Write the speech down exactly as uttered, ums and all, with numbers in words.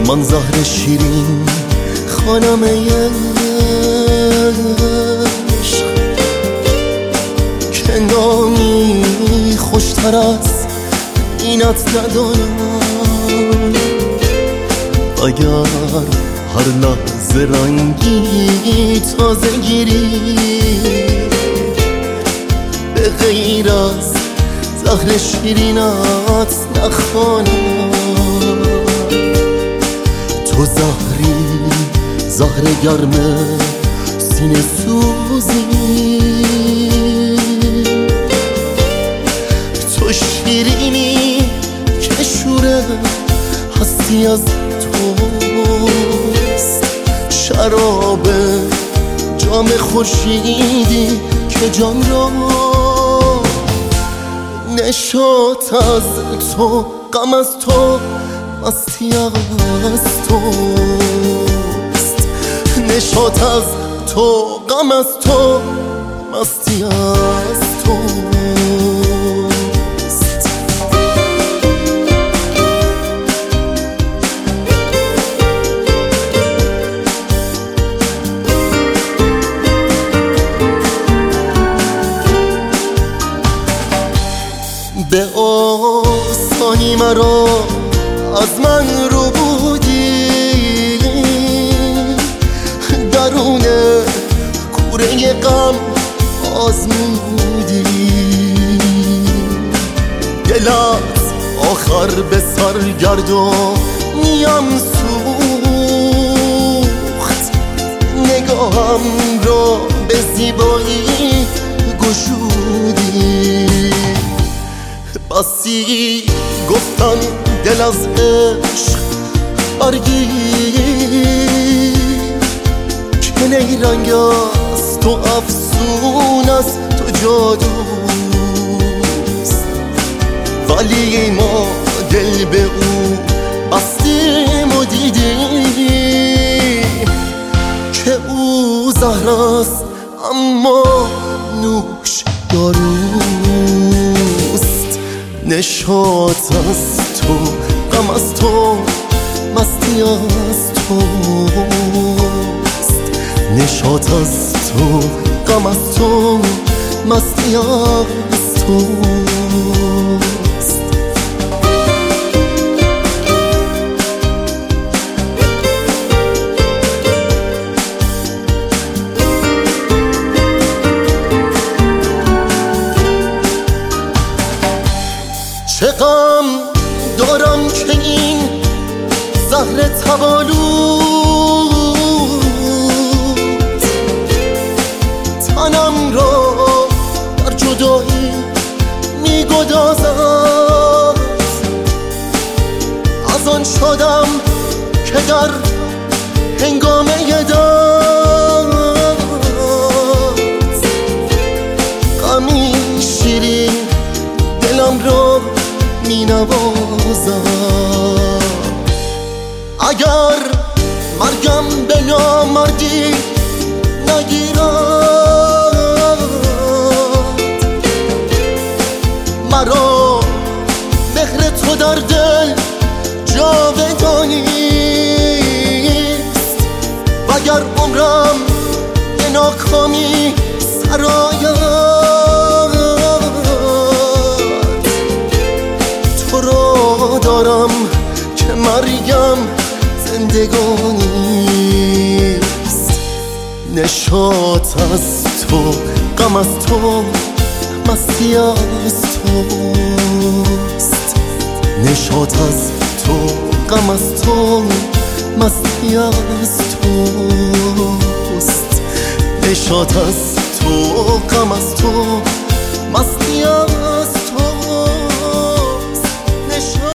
من زهر شیرین خانم عشق که نامی خوشتر از اینت ندارم. اگر هر لحظه رنگی تازه گیری به غیر از زهر شیرینت نخوانم. تو زهری زهر گرم سینه سوزی، تو شیرینی که شوره هستی از توست. شراب جام خورشیدی که جام را نشاط از تو، غم از تو، مستی از توست. نشاط از تو، غم از تو، مستی از توست. به آسانی مرا از من رو بودی، درون کوره غم آزمودی. دلت آخر به سرگردانیم سوخت، نگاهم را به زیبایی گشودی. بسی گفتن دل از عشق برگیر که نیرنگ از تو افسون از تو جادوست. ولی ما دل به او بستیم و دیدیم که او زهر است اما نوش داروست. نشاط از تو، غم از تو، مستی از توست. نشاط از تو، غم از تو، مستی از توست. چه غم دارم که این زهر تولد تنم را در جدایی می‌گدازد. از آن شدم که در هنگامه درد غمی شیرین دلم را می نوازم. اگر مرگم به نامردی نگیرد مرا، مهر تو در دل جاودانیست. وگر عمرم به ناکامی سراید دارم که مرگم زندگانیست. نشاط از تو، غم از تو، مستی از توست. نشاط از تو، غم از تو، مستی از توست. نشاط از تو، غم از تو،